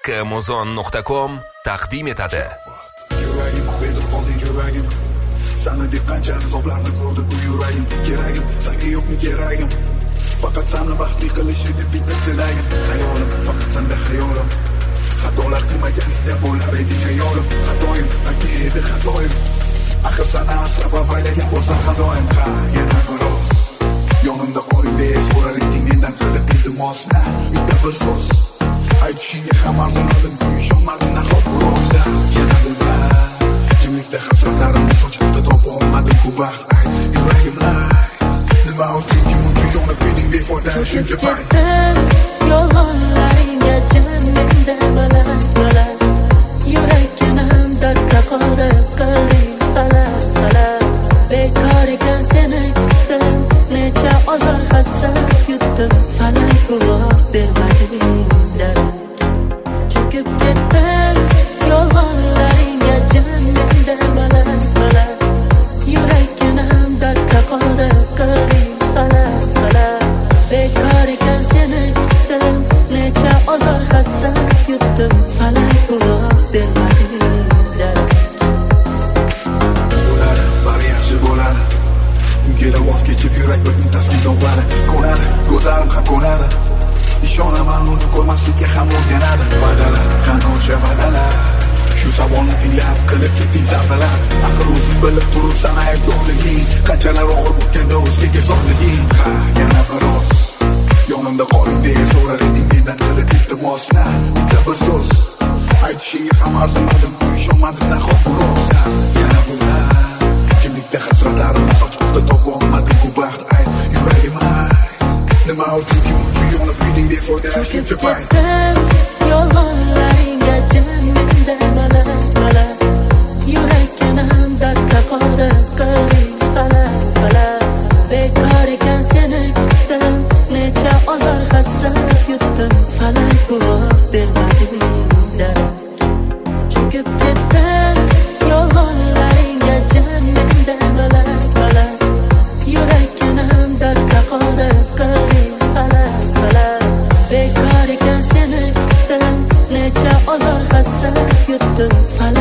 kmuzon.com taqdim etadi. Yuragim bedir qoldi yuragim. Sana deb qancha azoblarni ko'rdi bu yuragim. Keragim, senga yo'qmi keragim? Faqat seni baxtli qilish edi bitta tilagim. Hayolim, faqat senda hayolim. Xatolar qilmaganingda bo'lar edi hayolim. Xatoyim, aka edi xatoyim. Axir sana asrab avaylagan bo'lsam xatoyim. Ha, yana biroz yonimda qoling deb so'rar eding mendan qilib iltimosni. Bitta bir so'z aytishingga ham arzamadim, ishonmadim nahot birozda. Yana bilma, jimlikda hasratlarimni sochibda topa olmadim ku baxt. Yuragim nima uchun kim uchun yonib eding befoyda shuncha payt. Yolg'onlaringga jam menda baland yuraginam dardda qoldi qilding falak bekor ekan seni kutdim, necha ozor hasrat yutdim, falak guvoh bermading dard cho'kib ketdim. Yolg'onlaringga jam menda baland yuraginam dardda qoldi qilding falak bekor ekan seni kutdim, necha ozor hasrat yutdim, falak guvoh bermading dard. Bo'ladi, bari yaxshi bo'ladi. Kun kelib voz kechib yurak bir kun taskin topadi. Ko'radi, ko'zlarim ham ko'radi. Ishonaman uni ko'rmaslikka ham o'rganadi. Va'dalar, qani o'sha va'dalar? Shu savolni tinglab qilib ketding zarbalar. Axir o'zing bilib turibsan aybdorliging, qanchalar og'ir bo'lganda o'zgaga zorliging. Ha, yana biroz yonimda qoling deb so'rar eding mendan qilib iltimosni. Bitta bir so'z aytishingga ham arzimadim, ishonmadim nahot birozda. Yana bilma, jimlikda hasratlarimni sochibda topa olmadim ku baxt. Yuragim nima uchun kim uchun yonib eding befoyda shuncha payt. Yolg'onlaringga jam menda baland yuraginam dardda qoldi qilding falak bekor ekan seni kutdim, necha ozor hasrat yutdim, falak guvoh bermading dard cho'kib ketdim. Yolg'onlaringga jam menda baland yuraginam dardda qoldi qilding falak bekor ekan seni kutdim, necha ozor hasrat yutdim, falak